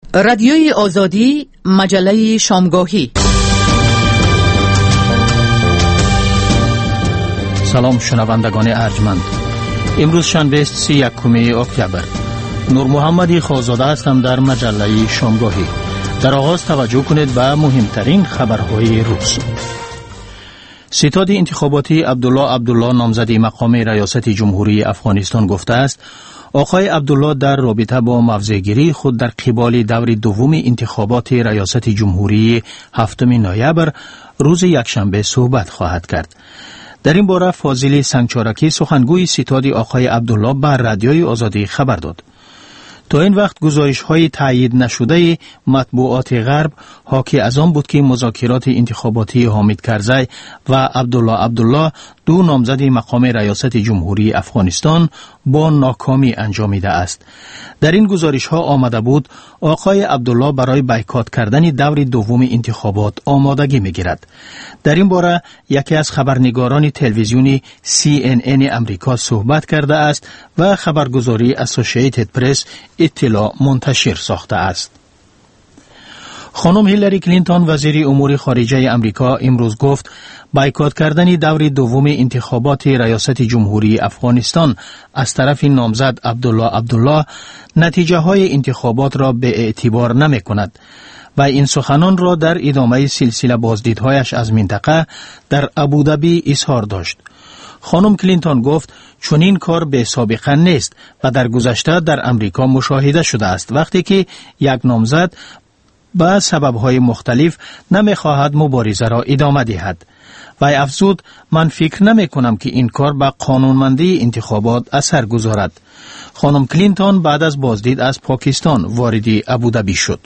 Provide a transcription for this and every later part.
رادیوی آزادی، مجله شامگاهی. سلام شنوندگان ارجمند. امروز شنبه 31 اکتبر. نور محمدی خازاده هستم در مجله شامگاهی. در آغاز توجه کنید به مهمترین خبرهای روز. ستاد انتخاباتی عبدالله نامزد مقام ریاست جمهوری افغانستان گفته است آقای عبدالله در رابطه با موضع‌گیری خود در قبال دور دوم انتخابات ریاست جمهوری 7 نوامبر روز یکشنبه صحبت خواهد کرد. در این باره فاضل سنگچارکی سخنگوی ستاد آقای عبدالله بر رادیوی آزادی خبر داد. تا این وقت گزارش‌های تایید نشده مطبوعات غرب حاکی از آن بود که مذاکرات انتخاباتی حامد کرزی و عبدالله دو نامزد مقام ریاست جمهوری افغانستان با ناکامی انجامیده است. در این گزارش‌ها آمده بود آقای عبدالله برای بایکات کردن دور دوم انتخابات آمادگی می‌گیرد. در این باره یکی از خبرنگاران تلویزیونی CNN امریکا صحبت کرده است و خبرگزاری اسوسییتد پرس اطلاع منتشر ساخته است. خانم هیلاری کلینتون وزیر امور خارجه امریکا امروز گفت بایکات کردن دور دوم انتخابات ریاست جمهوری افغانستان از طرف نامزد عبدالله نتیجه های انتخابات را به اعتبار نمی کند و این سخنان را در ادامه سلسله بازدیدهایش از منطقه در ابوظبی اظهار داشت. خانم کلینتون گفت چون این کار به سابقه نیست و در گذشته در امریکا مشاهده شده است وقتی که یک نامزد به سبب‌های مختلف نمی‌خواهد مبارزه را ادامه دهد. و افزود من فکر نمی‌کنم که این کار به قانونمندی انتخابات اثر گذارد. خانم کلینتون بعد از بازدید از پاکستان وارد ابوظبی شد.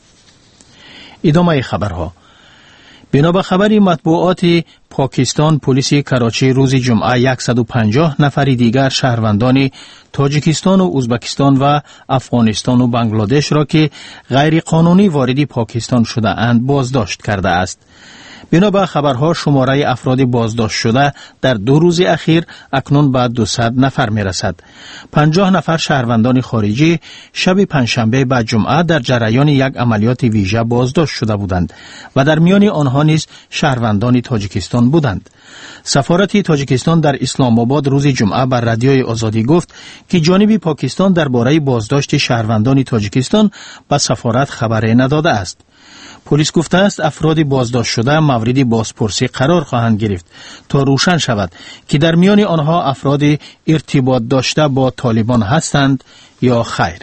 ادامه خبرها. بنا به خبری مطبوعات پاکستان پلیس کراچی روز جمعه 150 نفر دیگر شهروندان تاجیکستان و ازبکستان و افغانستان و بنگلادش را که غیر قانونی وارد پاکستان شده اند بازداشت کرده است. بنا به خبرها شماره افراد بازداشت شده در 2 روز اخیر اکنون به 200 نفر می رسد. 50 نفر شهروندان خارجی شب پنجشنبه به جمعه در جریان یک عملیات ویژه بازداشت شده بودند و در میان آنها نیز شهروندان تاجیکستان بودند. سفارت تاجیکستان در اسلام آباد روز جمعه بر رادیوی آزادی گفت که جانب پاکستان درباره بازداشت شهروندان تاجیکستان به سفارت خبری نداده است. پلیس گفته است افراد بازداشت شده مورد بازپرسی قرار خواهند گرفت تا روشن شود که در میان آنها افراد ارتباط داشته با طالبان هستند یا خیر.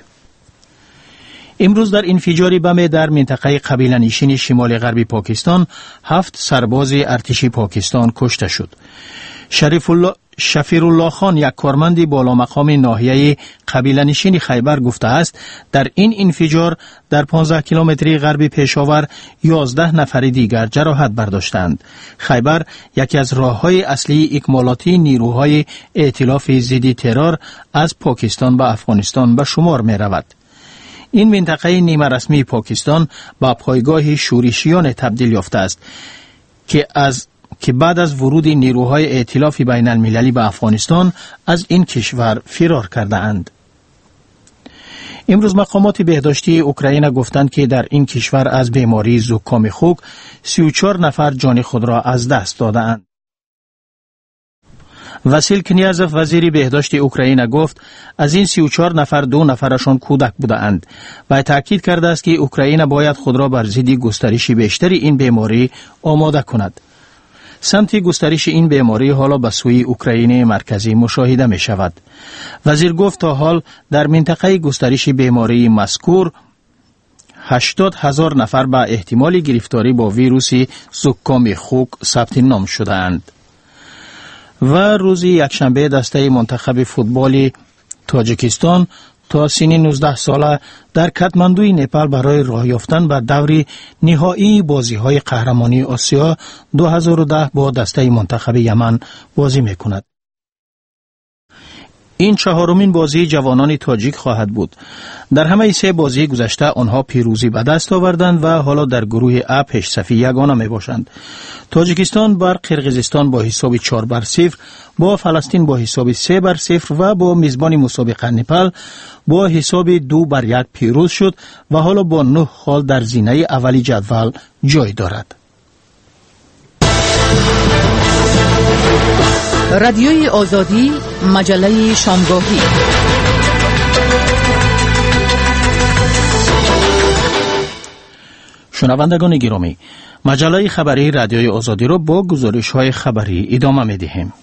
امروز در انفجاری بم در منطقه قبیله نشین شمال غربی پاکستان 7 سرباز ارتش پاکستان کشته شد. شفیرالله خان یک کارمند بالا مقام ناحیه قبیله نشین خیبر گفته است در این انفجار در 15 کیلومتری غرب پشاور 11 نفر دیگر جراحت برداشتند. خیبر یکی از راه‌های اصلی اکمالاتی نیروهای ائتلاف ضد ترور از پاکستان به افغانستان به شمار می رود. این منطقه نیمه رسمی پاکستان با پایگاه شورشیان تبدیل یافته است که بعد از ورود نیروهای ائتلاف بین المللی به افغانستان از این کشور فرار کرده اند. امروز مقامات بهداشتی اوکراین گفتند که در این کشور از بیماری زکام خوک 34 نفر جان خود را از دست داده اند. واسیل کنیازف وزیر بهداشت اوکراین گفت از این 34 نفر 2 نفرشان کودک بوده اند و تاکید کرده است که اوکراین باید خود را بر ضد گسترش بیشتر این بیماری آماده کند. سمت گسترش این بیماری حالا به سوی اوکراین مرکزی مشاهده می شود. وزیر گفت تا حال در منطقه گسترش بیماری مذکور 80,000 نفر به احتمال گرفتاری با ویروس زکام خوک ثبت نام شده اند. و روز یکشنبه دسته منتخب فوتبال تاجیکستان تا سن 19 ساله در کاتماندوی نپال برای راه یافتن به دور نهایی بازی‌های قهرمانی آسیا 2010 با دسته منتخب یمن بازی می‌کند. این چهارمین بازی جوانان تاجیک خواهد بود. در همه سه بازی گذشته آنها پیروزی به دست آوردند و حالا در گروه ا پیش صفی یگانه می باشند. تاجیکستان بر قرقیزستان با حساب 4-0، با فلسطین با حساب 3-0 و با میزبان مسابقه نپال با حساب 2-1 پیروز شد و حالا با 9 خال در زینه اولی جدول جای دارد. رادیوی آزادی، مجله شامگاهی. شنوندگان گرامی، مجله خبری رادیوی آزادی را با گزارش‌های خبری ادامه می‌دهیم.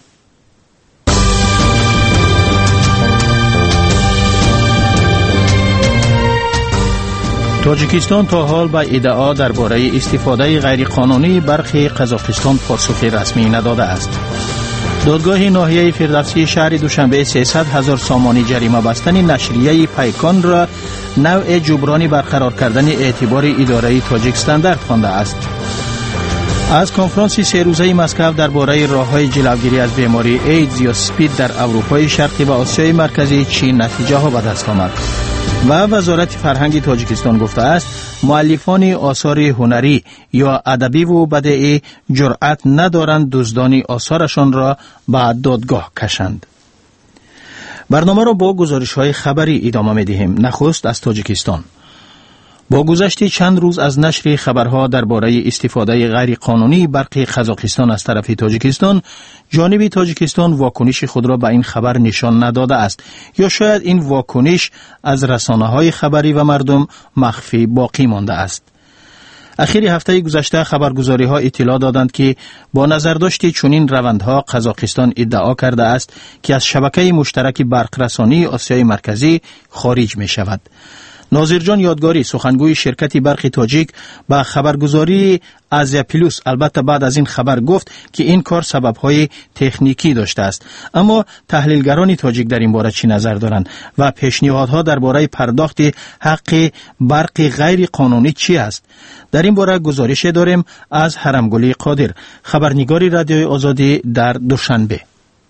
تاجیکستان تا حال به ادعا درباره استفاده غیرقانونی برخی قزاقستان پاسخی رسمی نداده است. دادگاه ناحیه فردوسی شهر دوشنبه 300,000 سامانی جریمه بستن نشریه پیکان را نوع جبرانی برقرار کردن اعتبار اداره تاجیک استاندارد خوانده است. از کنفرانس 3 روزه مسکو درباره راه‌های جلوگیری از بیماری ایدز یا سپید در اروپای شرقی و آسیای مرکزی چین نتیجه ها به دست آمد و وزارت فرهنگ تاجیکستان گفته است مؤلفان آثار هنری یا ادبی و بدیعی جرأت ندارند دزدان آثارشان را به دادگاه کشند. برنامه را با گزارش‌های خبری ادامه می‌دهیم. نخست از تاجیکستان. با گذشت چند روز از نشر خبرها درباره استفاده غیر قانونی برخی قزاقستان از طرف تاجیکستان، جانب تاجیکستان واکنش خود را به این خبر نشان نداده است یا شاید این واکنش از رسانه‌های خبری و مردم مخفی باقی مانده است. اخیر هفته گذشته خبرگزاری‌ها اطلاع دادند که با نظرداشت چنین روندها قزاقستان ادعا کرده است که از شبکه مشترک برقرسانی آسیای مرکزی خارج می‌شود. ناظر جان یادگاری سخنگوی شرکت برق تاجیک با خبرگزاری آزیا پلوس البته بعد از این خبر گفت که این کار سبب‌های تکنیکی داشته است، اما تحلیلگران تاجیک در این باره چی نظر دارند و پیشنهادها درباره پرداخت حق برق غیر قانونی چی است؟ در این باره گزارش داریم از حرمگلی قادر، خبرنگار رادیوی آزادی در دوشنبه.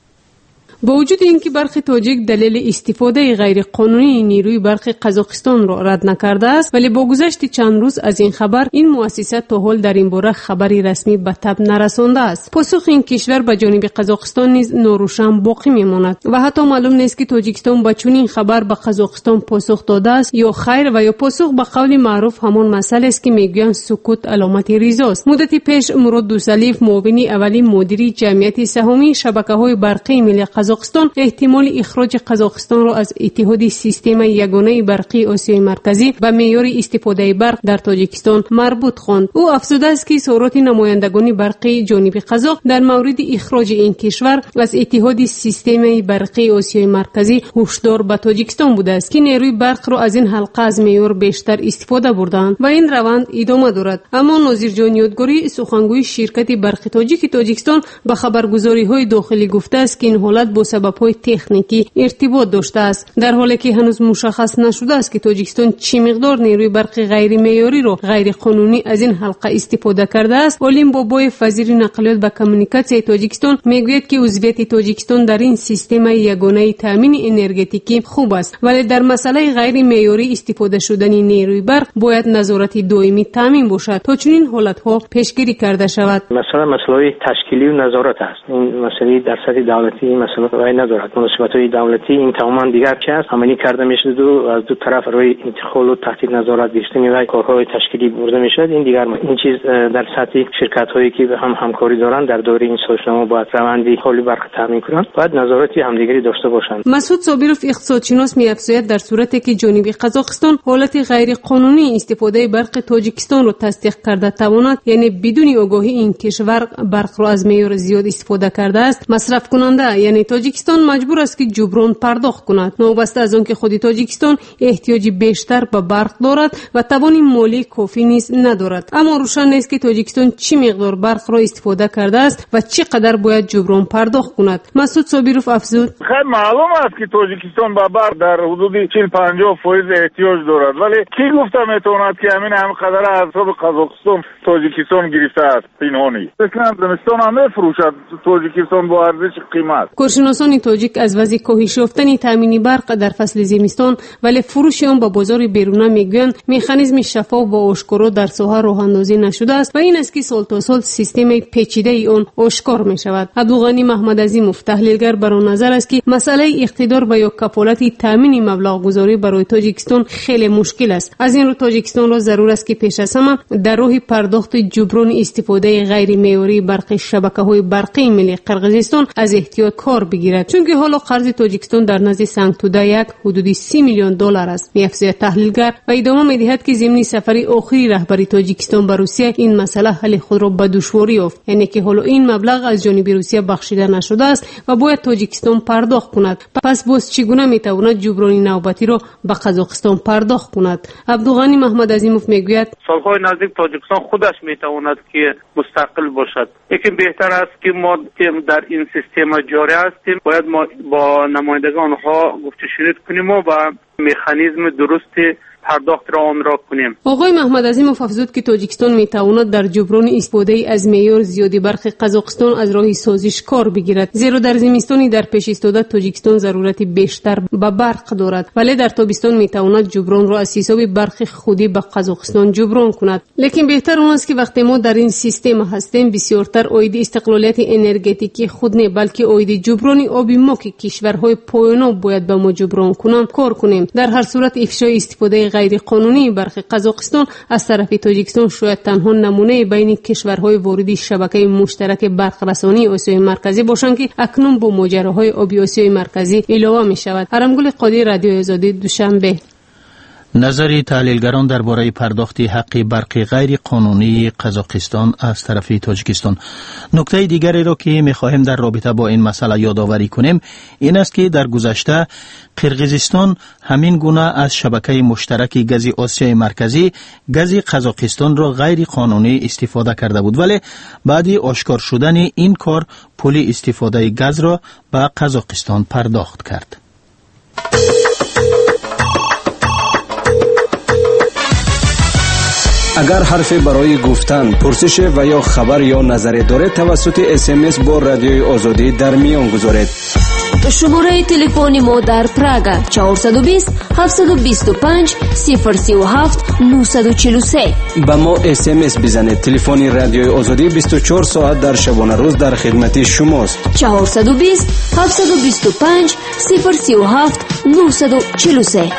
با وجود اینکه برق تاجیک دلیل استفاده غیر قانونی نیروی برق قزاقستان را رد نکرده است، ولی با گذشت چند روز از این خبر این مؤسسه تا حال در این باره خبری رسمی به تب نرسانده است. پاسخ این کشور به جانب قزاقستان نیز ناروشن باقی میماند و حتی معلوم نیست که تاجیکستان با چنین خبر به قزاقستان پاسخ داده است یا خیر و یا پاسخ به قول معروف همان مسئله است که میگویند سکوت علامت ریزاست. مدتی پیش مراد دوسلیف معاون اولی مدیری جمعیت سهامی شبکه‌های برقی ملی قزاقستان احتمال اخراج قزاقستان را از اتحاد سیستم یگانه برقی آسیای مرکزی به معیار استفاده برق در تاجیکستان مربوط خواند. او افزوده است که صورت نمایندگان برقی جانب قزاق در مورد اخراج این کشور از اتحاد سیستم برقی آسیای مرکزی هشدار به تاجیکستان بوده است که نیروی برق را از این حلقه از معیار بیشتر استفاده بردند و این روند ادامه دارد. اما ناظر جان یادگاری سخنگوی شرکت برق تاجیکستان به خبرگزاری‌های داخلی گفته است که این حالت با سبب‌های تکنیکی ارتباط داشته است، در حالی که هنوز مشخص نشده است که تاجیکستان چه مقدار نیروی برق غیر معیاری را غیر قانونی از این حلقه استفاده کرده است. علیم بابای وزیر نقلیات و کمیونیکاسیون تاجیکستان میگوید که عضویت تاجیکستان در این سیستم یگانه تامین انرژتیکی خوب است، ولی در مسئله غیر معیاری استفاده شدن نیروی برق باید نظارت دائمی تامین باشد تا چنین حالت‌ها پیشگیری کرده شود. مثلا مسئله تشکیلی و نظارت است. این مسئله در سطح دولتی مسئله رای ندارد. مناسبت‌های دولتی این تماما دیگر چه است عملی کرده میشه و از دو طرف روی انتقال و تحت نظارت گرفتن و کارهای تشکیلی برده میشه. این دیگر این چیز در سطح شرکت‌هایی که هم همکاری دارند در دوره این سازمان باید روندی حالی برق تامین کنند، باید نظارتی همدیگری داشته باشند. مسعود صابرов اقتصادشناس می‌افزاید در صورتی که جانب قزاقستان حالت غیر قانونی استفاده برق تاجیکستان را تصدیق کرده تواند، یعنی بدون آگاهی این کشور برق را از معیار زیاد استفاده کرده است، مصرف کننده یعنی تاجیکستان مجبور است که جبران پرداخت کند، نوبسته از آن که خود تاجیکستان احتیاج بیشتر به برق دارد و توان مالی کافی نیز ندارد. اما روشن نیست که تاجیکستان چه مقدار برق را استفاده کرده است و چقدر باید جبران پرداخت کند. مسعود صابرов افزود: خیلی معلوم است که تاجیکستان به برق در حدود 40-50% احتیاج دارد، ولی کی گفته میتواند که همین همقدر از حساب قزاقستان تاجیکستان گرفته است؟ پنهانی. فکر کنم زمستان هم میفروشد تاجیکستان با ارزش قیمت. کارشناسان تاجیک از وضع کاهش یافتن تامین برق در فصل زمستان ولی فروش آن به بازار بیرونه میگویند مکانیزم شفاف و آشکارا در ساحه راه اندازی نشده است و این است که سال تا سال سیستم پیچیده آن آشکار می شود. عبدالغنی محمد عظیموف تحلیلگر بر آن نظر است که مسئله اقتدار و یا کفالت تامین مبلغ گذاری برای تاجیکستان خیلی مشکل است. از این رو تاجیکستان را ضرور است که پیش از همه در راه پرداخت جبران استفاده غیر معیاری برق شبکه‌های برقی ملی قرقیزستان از احتیاط کار بگیرد، چون که حالا قرض تاجیکستان در نزد سنگتوده یک حدود 30 میلیون دلار است. می‌افزاید تحلیلگر و ادامه می‌دهد که ضمن سفر آخری رهبری تاجیکستان به روسیه این مسئله حل خود را به دشواری یافت، یعنی که حالا این مبلغ از جانب روسیه بخشیده نشده است و باید تاجیکستان پرداخت کند. پس باز چگونه می‌تواند جبران نوبتی را به قزاقستان پرداخت کند؟ عبدالغنی محمد عظیموف میگوید سالهای نزدیک تاجیکستان خودش میتواند که مستقل باشد، لیکن بهتر است که ما در این سیستم جاری هستیم، باید ما با نمایندگان ها گفته شنید کنیم و مکانیزم درست پرداخت را آن را کنیم. آقای محمد عظیموف افزود که تاجیکستان میتواند در جبران استفاده از معیار زیادی برق قزاقستان از راه سازش کار بگیرد، زیرا در زمستانی در پیش استاده تاجیکستان ضرورت بیشتر به برق دارد، ولی در تابستان میتواند جبران را از حساب برق خودی به قزاقستان جبران کند. لیکن بهتر اون است که وقتی ما در این سیستم هستیم بسیارتر عاید استقلالیت انرژتیکی خود نه بلکه عاید جبران آبی ما که کشورهای پایان‌ها باید به ما جبران کنند کار کنیم. در هر صورت افشای استفاده غیر قانونی برق قزاقستان از طرف تاجیکستان شاید تنها نمونه بین کشورهای وارد شبکه مشترک برق رسانی آسیای مرکزی باشند که اکنون با ماجراهای آبی آسیای مرکزی علاوه می شود. ارمگل قادری، رادیو آزادی، دوشنبه. نظر تحلیلگران درباره پرداخت حق برق غیر قانونی قزاقستان از طرف تاجیکستان. نکته دیگری را که می‌خواهیم در رابطه با این مسئله یادآوری کنیم این است که در گذشته قرقیزستان همین گونه از شبکه مشترک گاز آسیای مرکزی گاز قزاقستان را غیر قانونی استفاده کرده بود، ولی بعد آشکار شدن این کار پول استفاده گاز را به قزاقستان پرداخت کرد. اگر حرفی برای گفتن، پرسش و یا خبر یا نظری دارید توسط SMS با رادیوی آزادی در میان گذارید. شماره تلفن ما در پراگ 420 725 037 943. با ما SMS بزنید. تلفن رادیوی آزادی 24 ساعت در شبانه روز در خدمت شماست. 420 725 037 943.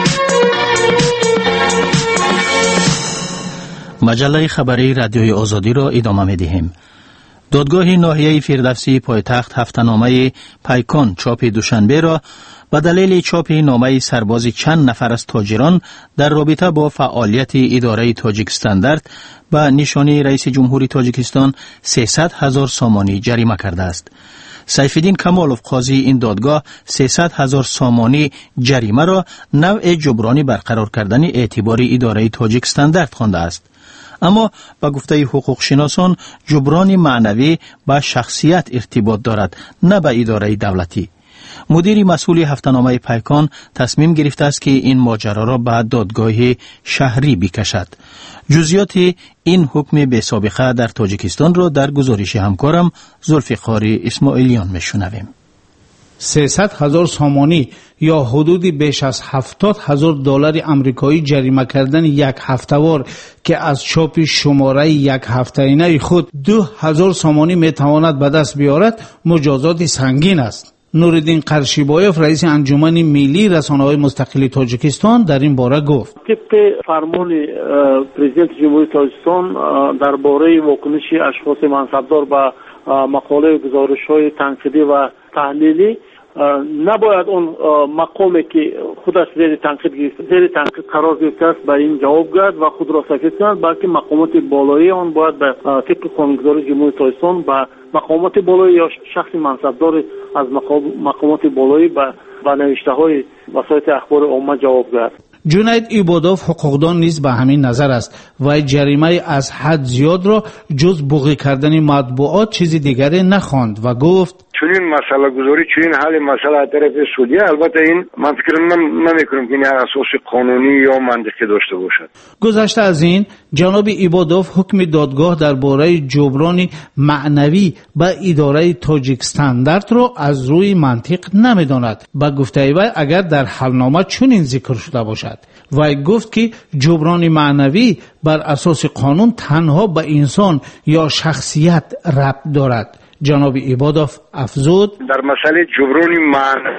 مجله خبری رادیوی آزادی را ادامه می‌دهیم. دادگاه ناحیه فردوسی پایتخت هفته‌نامه پیکان چاپ دوشنبه را به دلیل چاپ نامه سرباز چند نفر از تاجران در رابطه با فعالیت اداره تاجیک استاندارد به نشانی رئیس جمهوری تاجیکستان 300,000 سامانی جریمه کرده است. سیفالدین کمالوف قاضی این دادگاه 300,000 سامانی جریمه را نوع جبرانی برقرار کردن اعتبار اداره تاجیک استاندارد خوانده است. اما با گفته حقوق شناسان جبران معنوی با شخصیت ارتباط دارد، نه با اداره دولتی. مدیر مسئول هفته‌نامه پیکان تصمیم گرفته است که این ماجرا را به دادگاه شهری بکشد. جزئیات این حکم بی سابقه در تاجیکستان را در گزارش همکارم ذوالفقار اسماعیلیان میشنویم. 300,000 سامانی یا حدود بیش از 70,000 دلار آمریکایی جریمه کردن یک هفته‌وار که از چاپ شماره یک هفته‌ینه خود 2,000 سامانی میتواند به دست بیارد مجازات سنگین است. نوردین قرشیبایف رئیس انجمن ملی رسانه‌های مستقل تاجیکستان در این باره گفت: طبق فرمان پرزیدنت جمهوری تاجیکستان درباره واکنش اشخاص منصبدار به مقاله و گزارش‌های تنقیدی و تحلیلی نباید اون مقامی که خودش زیر تنقید قرار گرفته است به این جواب گرد و خود را سفید کند، بلکه مقامات بالایی آن باید به طبق قانونگذاری جمهوری تاجیکستان به مقامات بالایی یا شخص منصبدار از مقامات بالایی به نوشته‌های وسایل اخبار عامه جواب گرد. جنید ایبادوف حقوقدان نیز به همین نظر است و جریمه از حد زیاد را جز بوقی کردن مطبوعات چیزی دیگری نخواند و گفت: چنین مسئله گذاری چنین حل مسئله از طرف سعودیه البته این من فکر نمیکنم که این اساس قانونی یا منطقی داشته باشد. گذشته از این جناب ایبادوف حکم دادگاه درباره جبران معنوی به اداره تاجیک استاندارد را از روی منطق نمیداند. با گفته وی اگر در حلنامه چنین ذکر شده باشد، وی گفت که جبران معنوی بر اساس قانون تنها به انسان یا شخصیت ربط دارد. جناب ایبادوف افزود در مسئله جبران معنوی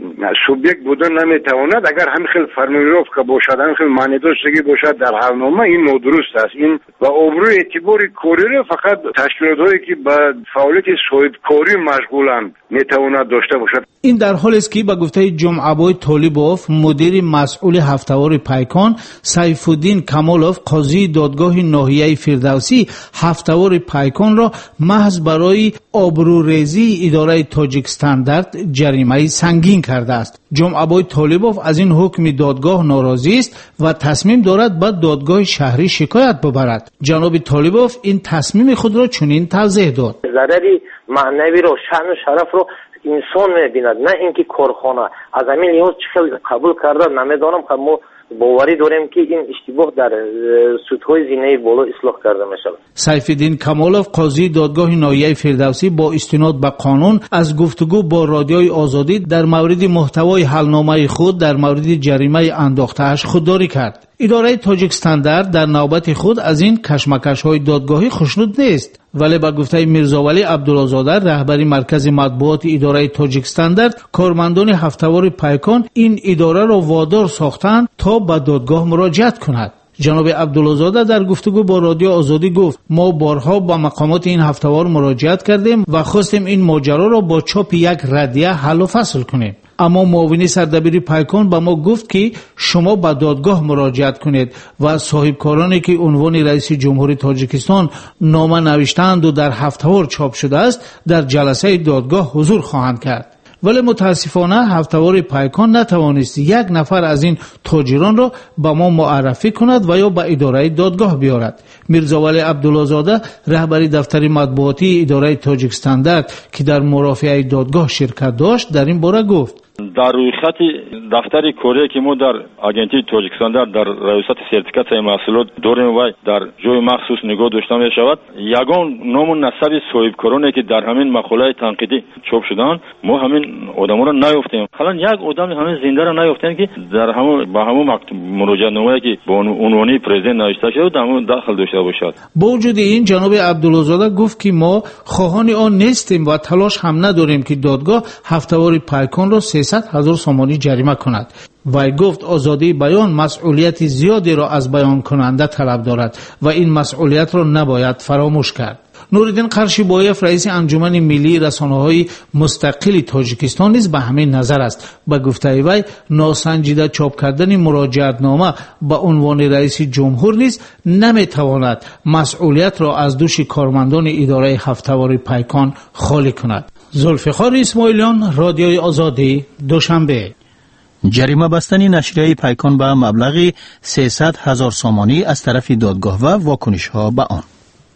سوبیکت بودن نمیتواند اگر همین فرمانروف که باشد همین معنی داشتگی باشد در حلنامه این نادرست است. این و ابروی اعتبار کاری فقط تشکیلات‌هایی که به فعالیت صاحبکاری مشغولند میتواند داشته باشد. این در حالی است که به گفته جمعه‌بای طالبوف مدیر مسئول هفته‌وار پیکان سیف‌الدین کمالوف قاضی دادگاه ناحیه فردوسی هفته‌وار پیکان را محض برای آبروریزی اداره تاجیک استاندارد جریمه سنگین کرده است. جمعه‌بای طالبوف از این حکم دادگاه ناراضی است و تصمیم دارد به دادگاه شهری شکایت ببرد. جناب طالبوف این تصمیم خود را چنین توضیح داد: ضرری معنوی رو شأن و شرف رو انسان می‌بیند، نه اینکه کارخانه. از همین لحاظ چه قبول کرده نمیدانم که ما باوری داریم که این اشتباه در سودهای زینه بالا اصلاح کرده میشود. سیف‌الدین کمالوف قاضی دادگاه ناحیه فردوسی با استناد به قانون از گفتگو با رادیوی آزادی در مورد محتوای حلنامه خود در مورد جریمه انداخته‌اش خودداری کرد. اداره تاجیک استاندارد در نوبت خود از این کشمکش‌های دادگاهی خوشنود نیست، ولی با گفته میرزاولی عبدالله‌زاده رهبر مرکز مطبوعات اداره تاجیک استاندارد کارمندان هفته‌وار پیکان این اداره را وادار ساختند تا به دادگاه مراجعت کند. جناب عبدالله‌زاده در گفتگو با رادیو آزادی گفت ما بارها با مقامات این هفته‌وار مراجعت کردیم و خواستیم این ماجرا را با چاپ یک ردیه حل و فصل کنیم، اما معاون سردبیر پیکان به ما گفت که شما به دادگاه مراجعت کنید و صاحبکارانی که عنوان رئیس جمهوری تاجیکستان نامه نوشتند و در هفته‌وار چاپ شده است در جلسه دادگاه حضور خواهند کرد. ولی متاسفانه هفته‌وار پیکان نتوانست یک نفر از این تاجران را به ما معرفی کند و یا به اداره دادگاه بیارد. میرزاولی عبدالله‌زاده رهبر دفتر مطبوعاتی اداره تاجیک استاندارد که در مرافعه دادگاه شرکت داشت در این باره گفت: در روی خط دفتر کره که ما در آگنتی تاجیک استاندارد در ریاست سرتیفیکات محصولات داریم و در جای مخصوص نگاه داشته می شود، یگان نام و نسب صاحبکارانی که در همین مقاله تنقیدی چاپ شدن ما همین آدما را نیافتیم. حالا یک آدم همین زنده را نیافتیم که در همون با همون مراجعه نامه‌ای که با عنوان پرزیدنت نوشته شده در همون داخل داشته باشد. با وجود این جناب عبدالله‌زاده گفت که ما خواهان آن نیستیم و تلاش هم نداریم که دادگاه هفته‌وار پیکان را 300,000 سامانی جریمه کند. وی گفت آزادی بیان مسئولیت زیادی را از بیان کننده طلب دارد و این مسئولیت را نباید فراموش کرد. نورالدین قرشیبایف رئیس انجمن ملی رسانه‌های مستقل تاجیکستان نیز به همین نظر است. به گفته وی ناسنجیده چاپ کردن مراجعتنامه به عنوان رئیس جمهور نیز نمیتواند مسئولیت را از دوش کارمندان اداره هفته‌وار پیکان خالی کند. ذوالفقار اسماعیلیان، رادیوی آزادی، دوشنبه. جریمه بستن نشریه پیکان به مبلغ 300,000 سامانی از طرف دادگاه و واکنش‌ها به آن.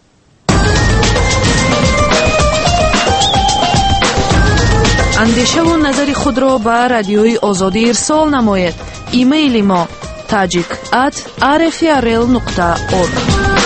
اندیشه و نظر خود را به رادیوی آزادی ارسال نمایید. ایمیل ما tajik@rfrl.org.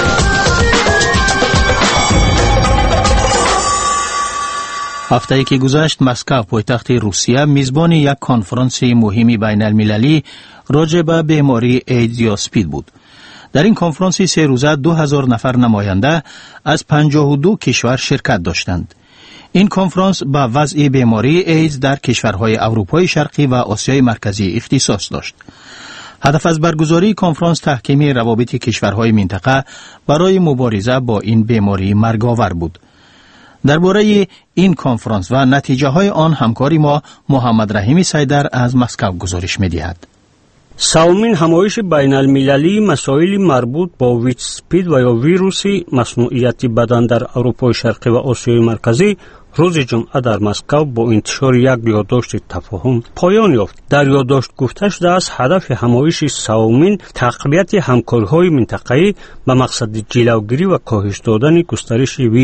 هفته‌ای که گذشت مسکو پایتخت روسیه میزبان یک کنفرانس مهمی بین المللی راجع به بیماری ایدز یا اسپید بود. در این کنفرانس 3 روزه 2000 نفر نماینده از 52 کشور شرکت داشتند. این کنفرانس به وضع بیماری ایدز در کشورهای اروپای شرقی و آسیای مرکزی اختصاص داشت. هدف از برگزاری کنفرانس تحکیم روابط کشورهای منطقه برای مبارزه با این بیماری مرگاور بود. درباره این کنفرانس و نتیجه های آن همکاری ما محمد رحیمی سیدر از مسکو گزارش می دهد. سومین همایش بین المللی مسائل مربوط با ویچ اسپید و یا ویروس مصنوعیت بدن در اروپای شرقی و آسیای مرکزی روز جمعه در مسکو با انتشار یک یادداشت تفاهم پایان یافت. در یادداشت گفته شده است هدف همایش سومین تقویت همکاری‌های منطقه‌ای به مقصد جلوگیری و کاهش دادن گسترش ویچ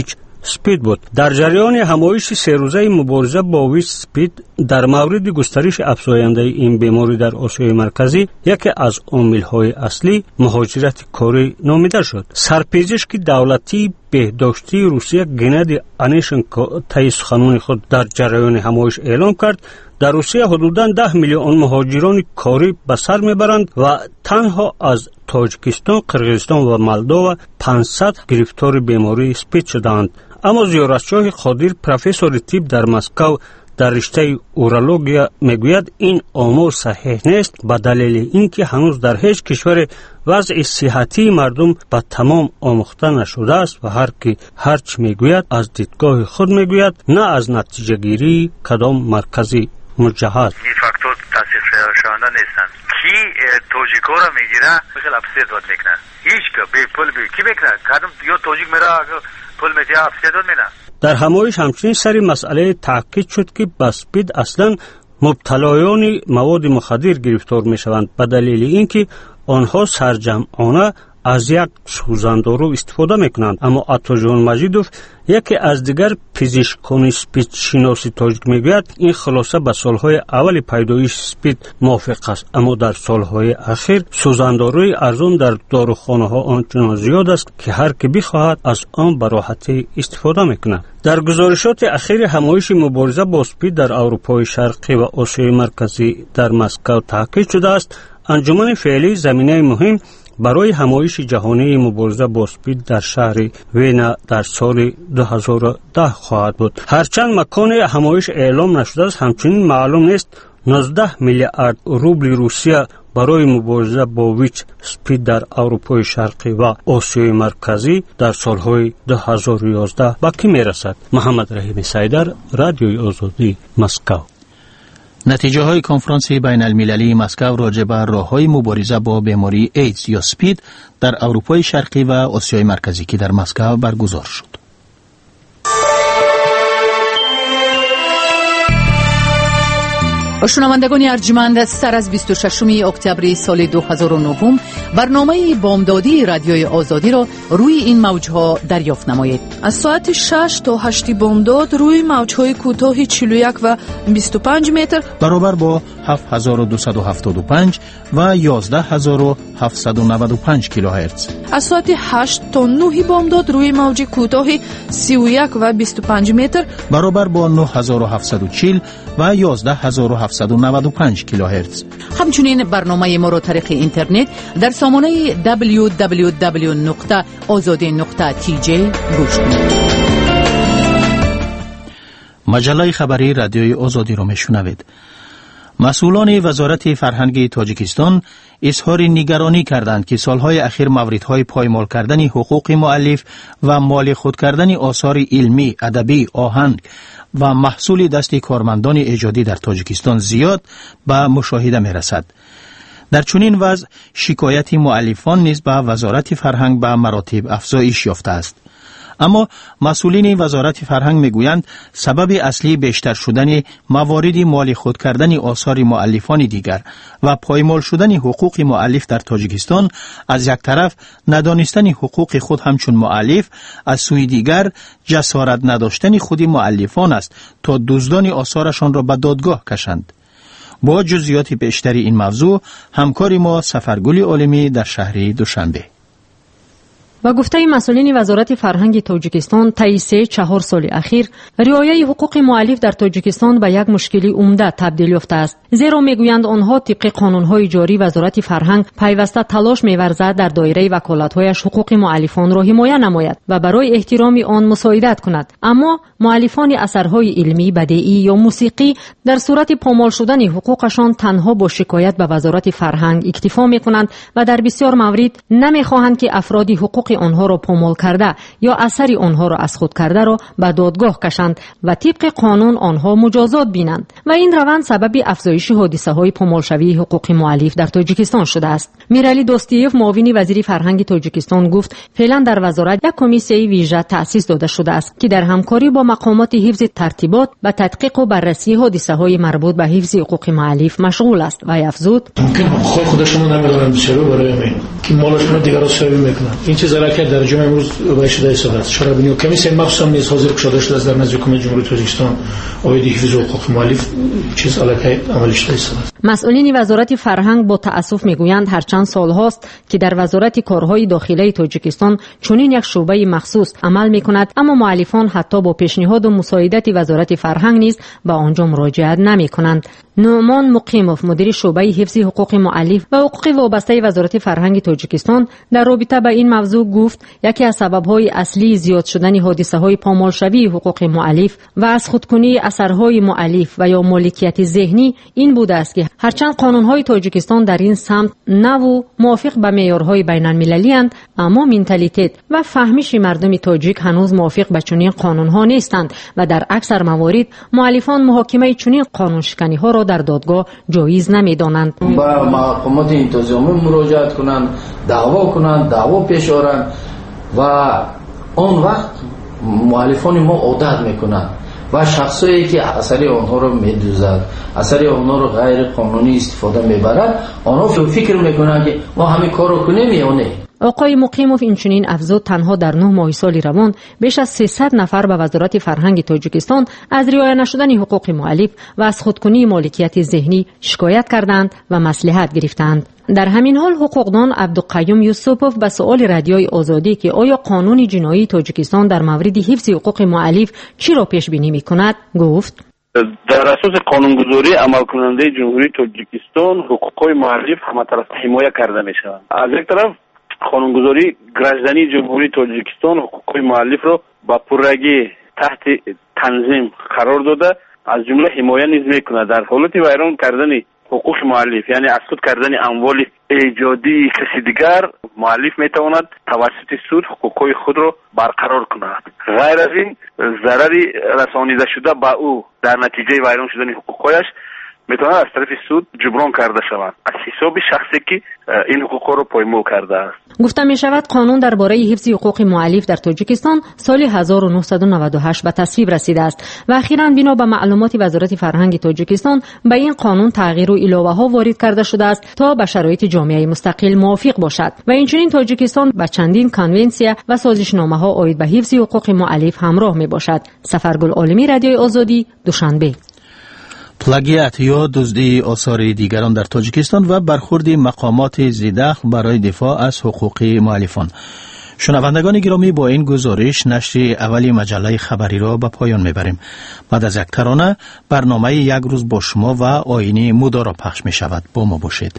سپید بود. در جریان همایش 3 روزه مبارزه با ویچ سپید در مورد گسترش افزاینده این بیماری در آسیای مرکزی یکی از عامل‌های اصلی مهاجرت کاری نامیده شد. سرپزشک دولتی بهداشتی روسیه گنادی آنیشنکو طی سخنان خود در جریان همایش اعلام کرد در روسیه حدوداً 10 میلیون مهاجران کاری به سر میبرند و تنها از تاجیکستان، قرقیزستان و مولداوا 500 گرفتار بیماری سپید شدند. اما زیارتشاه قادر پروفسور طب در مسکو در رشته اورولوژی میگوید این آمار صحیح نیست به دلیل اینکه هنوز در هیچ کشور وضع صحتی مردم به تمام آموخته نشده است و هر چی میگوید از دیدگاه خود میگوید نه از نتیجه گیری کدام مرکزی مجهز. این فاکتور تاثیر شونده نیستند. کی توجیکو را میگیره مثل افسد داد میکنه. هیچ که بی پول کی میکنه؟ کدام یا توجیک میره پول میده افسد داد میکنه. در همایش همچنین سری مسئله تاکید شد که به سپید اصلا مبتلایان مواد مخدر گرفتار میشوند به دلیل اینکه آنها سرجمعانه از یک سوزندارو استفاده میکنند. اما عطاجان مجیدوف یکی از دیگر پزشکان سپید شناسی تاجیک میگوید این خلاصه به سالهای اول پیدایش سپید موافق است، اما در سالهای اخیر سوزنداروی ارزان در داروخانه ها آنچنان زیاد است که هر که بخواهد از آن به راحتی استفاده میکند. در گزارشات اخیر همایش مبارزه با سپید در اروپای شرقی و آسیای مرکزی در مسکو تاکید شده است انجمن فعلی زمینه مهم برای همایش جهانی مبارزه با سپید در شهر وینا در سال 2010 خواهد بود. هرچند مکان همایش اعلام نشده است، همچنین معلوم نیست 19 میلیارد روبل روسیه برای مبارزه با ویچ سپید در اروپای شرقی و آسیای مرکزی در سالهای 2011 به کی میرسد. محمد رحیم سیدر، رادیوی آزادی، مسکو. نتیجه های کنفرانس بین المللی مسکو راجع به راه‌های مبارزه با بیماری ایدز یا سپید در اروپای شرقی و آسیای مرکزی که در مسکو برگزار شد. شنوندگان ارجمند، سر از 26 اکتبر سال 2009 برنامه بامدادی رادیوی آزادی را روی این موجها دریافت نمایید. از ساعت 6 تا 8 بامداد روی موجهای کوتاه 41 و 25 متر برابر با 7275 و 11795 کیلوهرتز. از ساعت 8 تا 9 بامداد روی موج کوتاه 31 و 25 متر برابر با 9740 و 11795 کیلوهرتز. همچنین برنامه ما را طریق اینترنت در سامانه www.azadi.tj گوش کنید. مجله خبری رادیوی آزادی را میشنوید. مسئولان وزارت فرهنگ تاجیکستان اظهار نگرانی کردند که سالهای اخیر موردهای پایمال کردن حقوق مؤلف و مال خود کردن آثار علمی، ادبی، آهنگ و محصول دست کارمندان ایجادی در تاجیکستان زیاد به مشاهده می رسد. در چنین وضع شکایت مؤلفان نیز به وزارت فرهنگ به مراتب افزایش یافته است. اما مسئولین وزارت فرهنگ میگویند سبب اصلی بیشتر شدن موارد مال خود کردن آثار مؤلفان دیگر و پایمال شدن حقوق مؤلف در تاجیکستان از یک طرف ندانستن حقوق خود همچون مؤلف، از سوی دیگر جسارت نداشتن خود مؤلفان است تا دزدان آثارشان را به دادگاه کشند. با جزئیات بیشتر این موضوع همکار ما سفرگل عالمی در شهر دوشنبه. و گفته مسئولین وزارت فرهنگ تاجیکستان طی 3-4 سال اخیر رعایت حقوق مؤلف در تاجیکستان به یک مشکلی عمده تبدیل یافته است، زیرا میگویند آنها طبق قانون‌های جاری وزارت فرهنگ پیوسته تلاش می‌ورزد در دایره وکالت‌هایش حقوق مؤلفان را حمایت نماید و برای احترام آن مساعدت کند. اما مؤلفان اثرهای علمی، بدیعی یا موسیقی در صورت پامال شدن حقوقشان تنها با شکایت به وزارت فرهنگ اکتفا می‌کنند و در بسیار موارد نمی‌خواهند که افرادی حقوق آنها را پامال کرده یا اثر آنها را از خود کرده را به دادگاه کشند و طبق قانون آنها مجازات بینند و این روند سبب افزایش حادثه‌های پامالشوی حقوق مؤلف در تاجیکستان شده است. میرالی دوستیف معاون وزیر فرهنگ تاجیکستان گفت فعلا در وزارت یک کمیسیه ویژه تأسیس داده شده است که در همکاری با مقامات حفظ ترتیبات به تدقیق و بررسی حادثه‌های مربوط به حفظ حقوق مؤلف مشغول است و افزود ممکن خودشون نمیدونن چرا برای همین که مالشون دیگران سوی میکنن. این چیزا که در جمع امروز باید ایستاده است. شورای بین کمیسیون مخصوصا نیز حاضر کشاده شده است در نزد حکومت جمهوری تاجیکستان آید حفظ حقوق مؤلف چیز علاقه عملی شده ایستاده است. مسئولین وزارت فرهنگ با تأسف میگویند هرچند سال هاست که در وزارت کارهای داخلی تاجیکستان چنین یک شعبه مخصوص عمل میکند، اما مؤلفان حتی با پیشنهاد و مساعدت وزارت فرهنگ نیز به آنجا مراجعت نمیکنند. نعمان مقیموف مدیر شعبه حفظ حقوق مؤلف و حقوق وابسته وزارت فرهنگ تاجیکستان در رابطه با این موضوع گفت یکی از سبب‌های اصلی زیاد شدن حادثه‌های پامالشوی حقوق مؤلف و از خودکنی اثرهای مؤلف و یا مالکیت ذهنی این بوده است که هرچند قانون‌های تاجیکستان در این سمت نو موافق به معیارهای بین‌المللی اند، اما منتالیته و فهمش مردم تاجیک هنوز موافق به چنین قانون‌ها نیستند و در اکثر موارد مؤلفان محاکمه چنین قانون‌شکنی‌ها را در دادگاه جایز نمی‌دانند. با محکمات انتظامی مراجعت کنند، دعوا پیش آورند و اون وقت مؤلفان ما عادت میکنند و شخصایی که اثر آنها رو میدوزد، اثر آنها رو غیر قانونی استفاده میبرد، آنها فکر میکنند که ما همین کار رو کنیم یا نه. آقای مقیموف اینچنین افزود تنها در 9 ماه سال روان بیش از 300 نفر به وزارت فرهنگ تاجیکستان از رعایت نشدن حقوق مؤلف و از خودکنی مالکیت ذهنی شکایت کردند و مصلحت گرفتند. در همین حال حقوقدان عبدالقیوم یوسفوف به سؤال رادیوی آزادی که آیا قانون جنایی تاجیکستان در مورد حفظ حقوق مؤلف چی را پیش بینی می‌کند گفت: در اساس قانونگذاری عمل کننده جمهوری تاجیکستان حقوق مؤلف همه طرف حمایت کرده می‌شود. از یک طرف قانونگذاری گرجدنی جمهوری تاجیکستان حقوق مؤلف را با پررگی تحت تنظیم قرار داده، از جمله حمایت نیز می‌کند. در حالت ویران کردن حقوق مؤلف یعنی از خود کردن اموال ایجادی کسی دیگر، مؤلف میتواند توسط سود حقوق خود را برقرار کند. غیر از این ضرری رسانیده شده به او در نتیجه ویران شدن حقوقش میتواند از طرف سود جبران کرده شود از حساب شخصی که این حقوق را پایمال کرده است. گفته می شود قانون درباره حفظ حقوق مؤلف در تاجیکستان سال 1998 به تصویب رسیده است و اخیراً بنا به معلومات وزارت فرهنگ تاجیکستان به این قانون تغییر و علاوه ها وارد کرده شده است تا به شرایط جامعه مستقل موافق باشد و اینچنین تاجیکستان به چندین کنونسیون و سازشنامه ها عاید به حفظ حقوق مؤلف همراه می باشد. سفرگل عالمی، رادیوی آزادی، دوشنبه. پلاگیات یا دزدی آثار دیگران در تاجیکستان و برخورد مقامات ذی‌دخل برای دفاع از حقوق مؤلفان. شنوندگان گرامی، با این گزارش نشر اولی مجله خبری را به پایان میبریم. بعد از یک ترانه برنامه یک روز با شما و آینه مودا را پخش می شود. با ما باشید.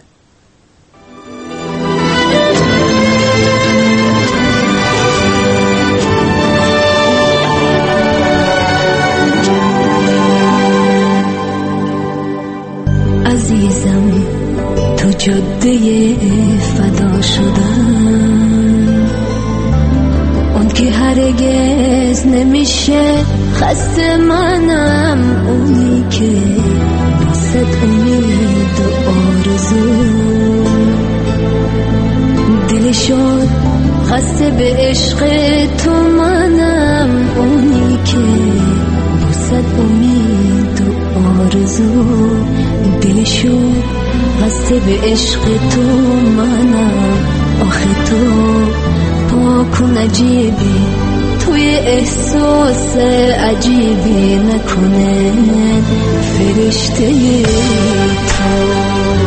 عزیزم تو جاده فدا شدن، اون که هرگز نمیشه خسته منم، اونی که باست امید و آرزو دلشون خسته به عشق تو منم، اونی که باست امید و آرزو دلشو خسته به عشق تو منم. آخه تو پاک و نجیبی، توی احساس عجیبی نکنه فرشته تو.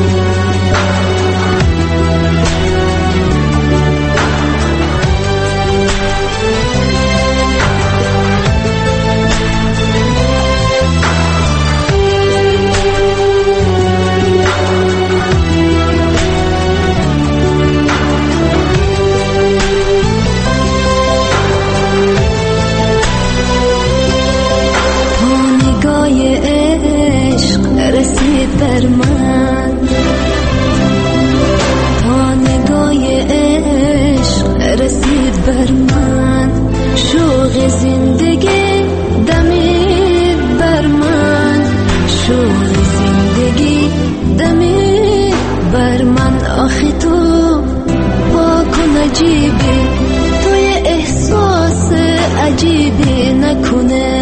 بر من تا نگاه عشق رسید بر من، شوق زندگی دمید بر من، شوق زندگی دمید بر من. آخه تو پاک و نجیبی، توی احساس عجیبی نکنه